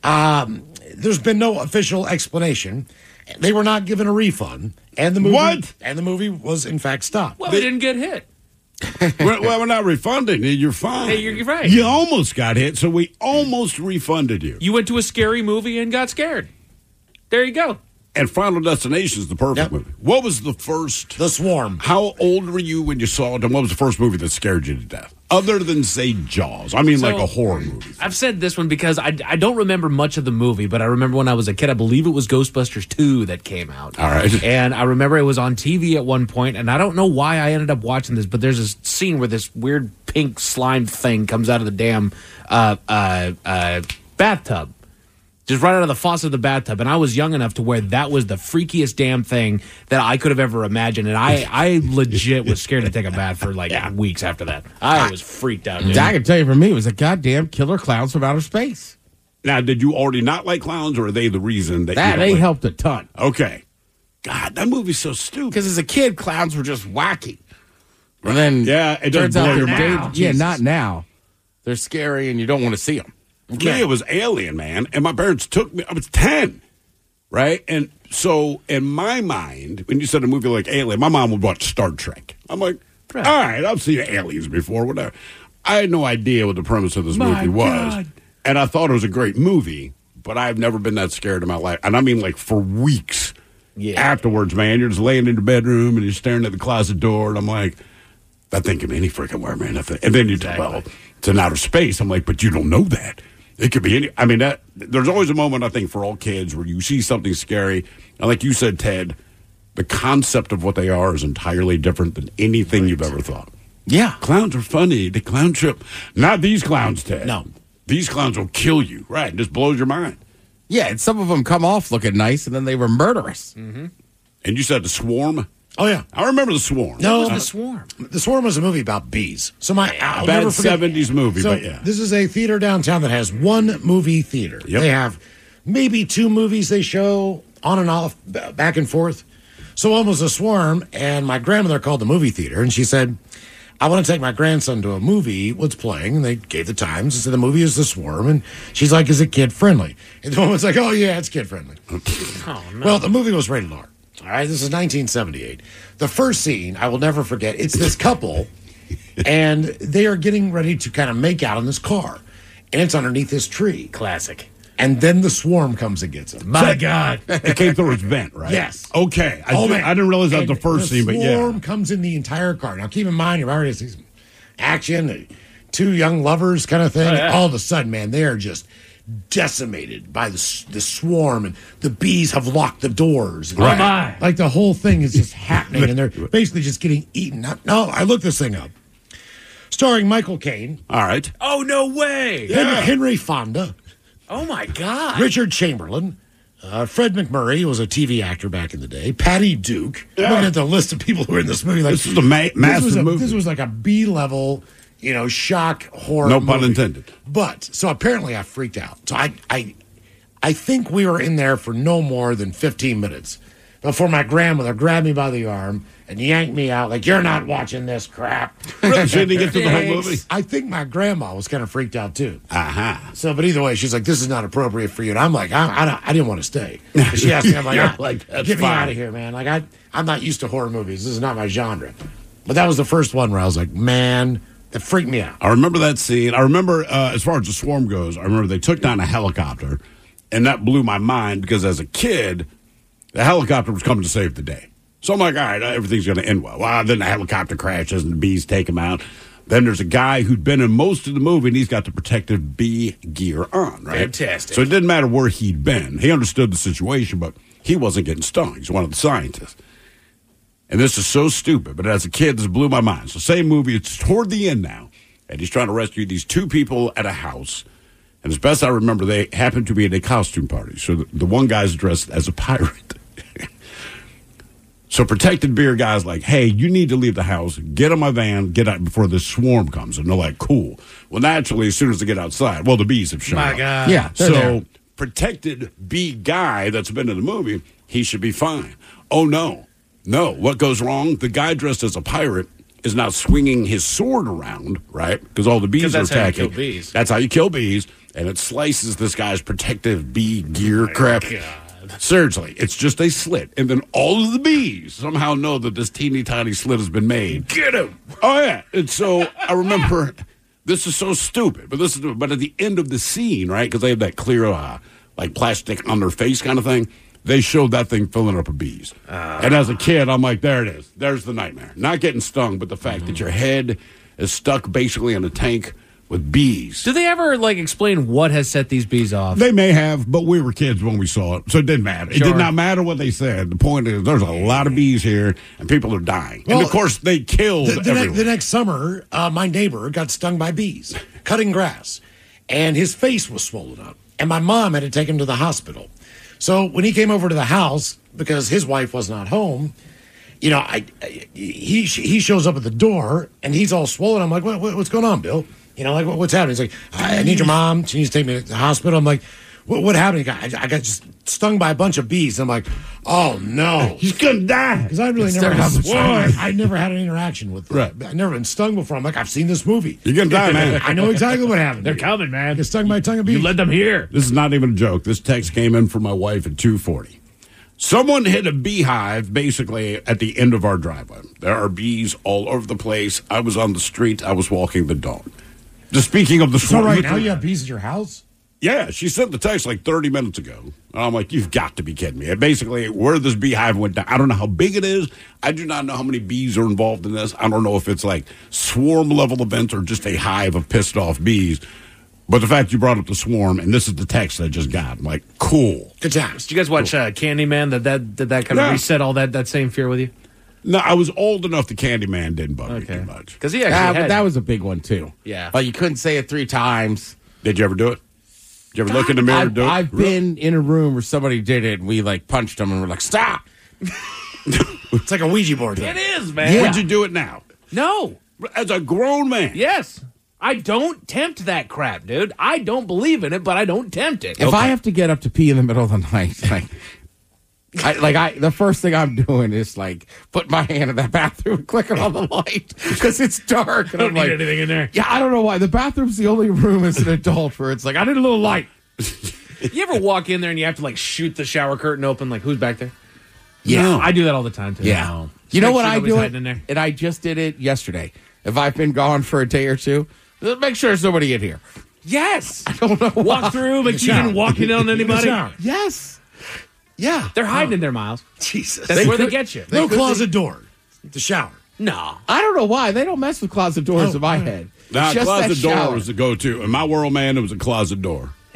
Um, there's been no official explanation. They were not given a refund, and the movie What? and the movie was in fact stopped. Well, they didn't get hit. we're, well, we're not refunding you. You're fine. Hey, you're- you're right. You almost got hit, so we almost refunded you. You went to a scary movie and got scared. There you go. And Final Destination is the perfect Yep. movie. What was the first? The Swarm. How old were you when you saw it, and what was the first movie that scared you to death? Other than, say, Jaws. I mean, So- like a horror movie. I've said this one because I, I don't remember much of the movie, but I remember when I was a kid, I believe it was Ghostbusters two that came out. All right. And I remember it was on T V at one point, and I don't know why I ended up watching this, but there's this scene where this weird pink slime thing comes out of the damn uh, uh, uh, bathtub. Just right out of the faucet of the bathtub. And I was young enough to where that was the freakiest damn thing that I could have ever imagined. And I, I legit was scared to take a bath for like weeks after that. I was freaked out, dude. I can tell you for me, it was a goddamn killer clowns from outer space. Now, did you already not like clowns, or are they the reason that, That you don't they like- helped a ton. Okay. God, that movie's so stupid. Because as a kid, clowns were just wacky. And then Yeah, it doesn't turns out blow they're your dan- mind. Yeah, Jesus. not now. They're scary and you don't want to see them. For me, it was Alien, man. And my parents took me, I was ten, right? And so, in my mind, when you said a movie like Alien, my mom would watch Star Trek. I'm like, all right, I've seen aliens before, whatever. I had no idea what the premise of this My movie was. God. And I thought it was a great movie, but I've never been that scared in my life. And I mean, like, for weeks Yeah. afterwards, man. You're just laying in your bedroom and you're staring at the closet door, and I'm like, that thing can be any freaking where, man. That thing. And then you tell, well, it's in outer space. I'm like, but you don't know that. It could be any. I mean, that there's always a moment, I think, for all kids where you see something scary. And like you said, Ted, the concept of what they are is entirely different than anything you've ever thought. Yeah. Clowns are funny. The clown trip. Not these clowns, Ted. No. These clowns will kill you. Right. It just blows your mind. Yeah, and some of them come off looking nice, and then they were murderous. And you said The Swarm? Oh, yeah. I remember The Swarm. No, The Swarm. The Swarm was a movie about bees. So my I'll Bad never forget- seventies movie, So but yeah. this is a theater downtown that has one movie theater. Yep. They have maybe two movies they show on and off, b- back and forth. So one was The Swarm, and my grandmother called the movie theater, and she said, I want to take my grandson to a movie. What's playing? And they gave the times and said the movie is The Swarm. And she's like, is it kid friendly? And the woman's like, oh, yeah, it's kid friendly. Oh, no. Well, the movie was rated R. All right, this is nineteen seventy-eight. The first scene, I will never forget, it's this couple, and they are getting ready to kind of make out in this car. And it's underneath this tree. Classic. And then the Swarm comes and gets them. My God. It came through his vent, right? Yes. Okay. I, Oh, did, man. I didn't realize that was And the first the scene, but yeah. Swarm comes in the entire car. Now, keep in mind, you've already seen some action, uh, two young lovers kind of thing. Oh, yeah. All of a sudden, man, they are just decimated by the, the swarm, and the bees have locked the doors. And Right. Oh, my. Like the whole thing is just happening, and they're basically just getting eaten. No, I looked this thing up. Starring Michael Caine. All right. Oh, no way. Henry, Henry Fonda. Oh, my God. Richard Chamberlain. Uh, Fred McMurray, who was a T V actor back in the day. Patty Duke. Yeah. Looking at the list of people who are in this movie. Like, This is a ma- this massive was a, movie. This was like a B-level, you know, shock horror No pun movie. intended. But, so apparently I freaked out. So I, I, I think we were in there for no more than fifteen minutes before my grandmother grabbed me by the arm and yanked me out like, you're not watching this crap. Really? She didn't get through the whole movie? I think my grandma was kind of freaked out too. Uh-huh. So, but either way, she's like, this is not appropriate for you. And I'm like, I, I, don't- I didn't want to stay. And she asked me, I'm like, You're "Ah, like, that's get me fine." out of here, man. Like, I, I'm not used to horror movies. This is not my genre. But that was the first one where I was like, man, that freaked me out. I remember that scene. I remember, uh, as far as the swarm goes, I remember they took down a helicopter, and that blew my mind because as a kid, the helicopter was coming to save the day. So I'm like, all right, everything's going to end well. Well, then the helicopter crashes and the bees take him out. Then there's a guy who'd been in most of the movie, and he's got the protective bee gear on, right? Fantastic. So it didn't matter where he'd been. He understood the situation, but he wasn't getting stung. He's one of the scientists. And this is so stupid, but as a kid, this blew my mind. So same movie, it's toward the end now, and he's trying to rescue these two people at a house. And as best I remember, they happen to be at a costume party. So the, the one guy's dressed as a pirate. So protected beer guy's like, hey, you need to leave the house, get in my van, get out before this swarm comes. And they're like, cool. Well, naturally, as soon as they get outside, well, the bees have shown My up. God. Yeah, they're So there. protected bee guy that's been in the movie, he should be fine. Oh, no. No. What goes wrong? The guy dressed as a pirate is now swinging his sword around, right? Because all the bees 'Cause are that's how you attacking. kill bees. That's how you kill bees. And it slices this guy's protective bee gear crap. God. Seriously, it's just a slit. And then all of the bees somehow know that this teeny tiny slit has been made. Get him. Oh, yeah. And so I remember, this is so stupid, but this is, but at the end of the scene, right, because they have that clear, uh, like plastic on their face kind of thing, they showed that thing filling up with bees. Uh, and as a kid, I'm like, there it is. There's the nightmare. Not getting stung, but the fact Mm-hmm. that your head is stuck basically in a tank with bees. Do they ever, like, explain what has set these bees off? They may have, but we were kids when we saw it, so it didn't matter. It Sure. did not matter what they said. The point is, there's a lot of bees here, and people are dying. and Well, of course, they killed The, the, everyone. next, the next summer, uh, my neighbor got stung by bees cutting grass, and his face was swollen up. And my mom had to take him to the hospital. So when he came over to the house, because his wife was not home, you know, I, I he he shows up at the door, and he's all swollen. I'm like, what, what, what's going on, Bill? You know, like, what, what's happening? He's like, I, I need your mom. She needs to take me to the hospital. I'm like, what, what happened? He got, I, I got just stung by a bunch of bees. I'm like, oh, no. He's going to die. Because I really It's never their had sword. I never had an interaction with them. Right. I've never been stung before. I'm like, I've seen this movie. You're going to die, man. I know exactly what happened. They're coming, I man. get stung by a tongue of bees. You led them here. This is not even a joke. This text came in from my wife at two forty. Someone hit a beehive basically at the end of our driveway. There are bees all over the place. I was on the street. I was walking the dog. Just speaking of the So swarm. right now you have bees at your house? Yeah, she sent the text like thirty minutes ago. And I'm like, you've got to be kidding me. And basically, where this beehive went down, I don't know how big it is. I do not know how many bees are involved in this. I don't know if it's like swarm level events or just a hive of pissed off bees. But the fact you brought up the swarm, and this is the text I just got, I'm like, cool. Good times. Did you guys watch uh, Candyman? Did that, did that kind of Yeah. reset all that, that same fear with you? No, I was old enough the Candyman didn't bug me Okay. too much. Because he actually Ah, had... but that was a big one, too. Yeah. Like, you couldn't say it three times. Did you ever do it? Did you ever look in the mirror I've, and do it? I've been in a room where somebody did it, and we, like, punched them, and we're like, stop! It's like a Ouija board thing. It is, man. Would you do it now? No. As a grown man? Yes. I don't tempt that crap, dude. I don't believe in it, but I don't tempt it. If I have to get up to pee in the middle of the night, like, I, like I, the first thing I'm doing is like put my hand in that bathroom and clicking on the light because it's dark. And I don't I'm need like, anything in there. yeah, I don't know why. The bathroom's the only room as an adult where it's like I need a little light. You ever walk in there and you have to like shoot the shower curtain open? Like, who's back there? Yeah. I do that all the time too. Yeah. No. You know Make what sure I nobody's do? hiding It, in there. and I just did it yesterday. If I've been gone for a day or two, make sure there's nobody in here. Yes. I don't know. why. Walk through, make sure you didn't walk in on anybody. Yes. Yeah. They're hiding in there, Miles. Jesus. That's They where could- they get you. No closet door. The shower. No. I don't know why. They don't mess with closet doors Oh, in my right. head. Nah, It's just closet that door shower. was the go-to. In my world, man, it was a closet door. Yeah.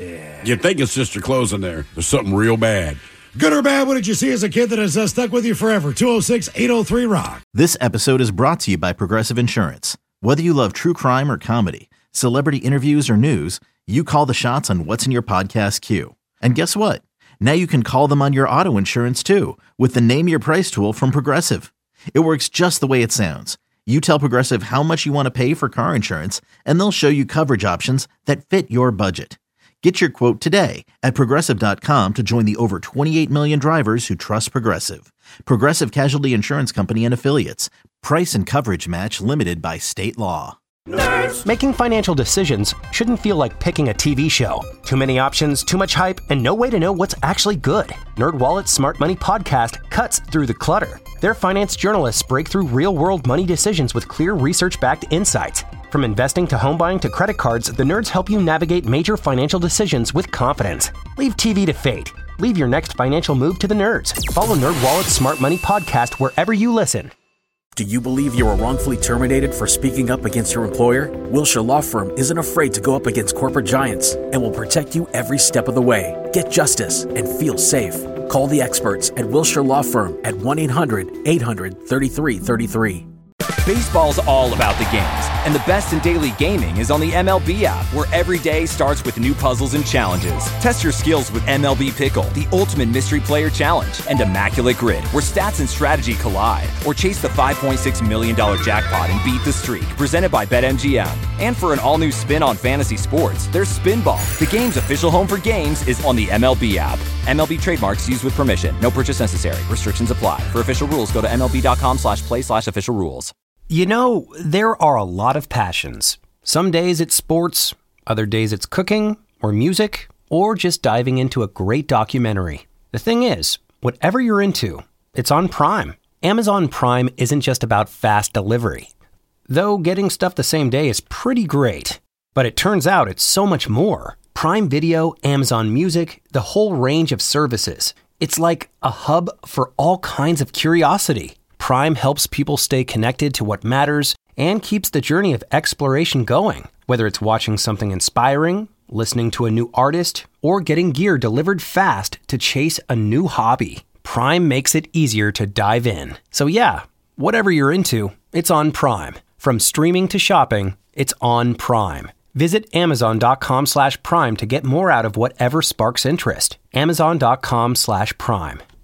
You think it's just your clothes in there. There's something real bad. Good or bad, what did you see as a kid that has uh, stuck with you forever? two oh six, eight oh three, rock. This episode is brought to you by Progressive Insurance. Whether you love true crime or comedy, celebrity interviews or news, you call the shots on what's in your podcast queue. And guess what? Now you can call them on your auto insurance too with the Name Your Price tool from Progressive. It works just the way it sounds. You tell Progressive how much you want to pay for car insurance, and they'll show you coverage options that fit your budget. Get your quote today at Progressive dot com to join the over twenty-eight million drivers who trust Progressive. Progressive Casualty Insurance Company and Affiliates. Price and coverage match limited by state law. Nerds. Making financial decisions shouldn't feel like picking a T V show. Too many options, too much hype, and no way to know what's actually good. NerdWallet's Smart Money Podcast cuts through the clutter. Their finance journalists break through real-world money decisions with clear research-backed insights. From investing to home buying to credit cards, the nerds help you navigate major financial decisions with confidence. Leave T V to fate. Leave your next financial move to the nerds. Follow NerdWallet's Smart Money Podcast wherever you listen. Do you believe you were wrongfully terminated for speaking up against your employer? Wilshire Law Firm isn't afraid to go up against corporate giants and will protect you every step of the way. Get justice and feel safe. Call the experts at Wilshire Law Firm at one eight hundred eight hundred thirty-three thirty-three. Baseball's all about the games, and the best in daily gaming is on the M L B app, where every day starts with new puzzles and challenges. Test your skills with M L B Pickle, the ultimate mystery player challenge, and Immaculate Grid, where stats and strategy collide. Or chase the five point six million dollars jackpot and beat the streak, presented by BetMGM. And for an all-new spin on fantasy sports, there's Spinball. The game's official home for games is on the M L B app. M L B trademarks used with permission. No purchase necessary. Restrictions apply. For official rules, go to MLB.com slash play slash official rules. You know, there are a lot of passions. Some days it's sports, other days it's cooking, or music, or just diving into a great documentary. The thing is, whatever you're into, it's on Prime. Amazon Prime isn't just about fast delivery. Though getting stuff the same day is pretty great. But it turns out it's so much more. Prime Video, Amazon Music, the whole range of services. It's like a hub for all kinds of curiosity. Prime helps people stay connected to what matters and keeps the journey of exploration going. Whether it's watching something inspiring, listening to a new artist, or getting gear delivered fast to chase a new hobby, Prime makes it easier to dive in. So yeah, whatever you're into, it's on Prime. From streaming to shopping, it's on Prime. Visit Amazon.com slash Prime to get more out of whatever sparks interest. Amazon.com slash Prime.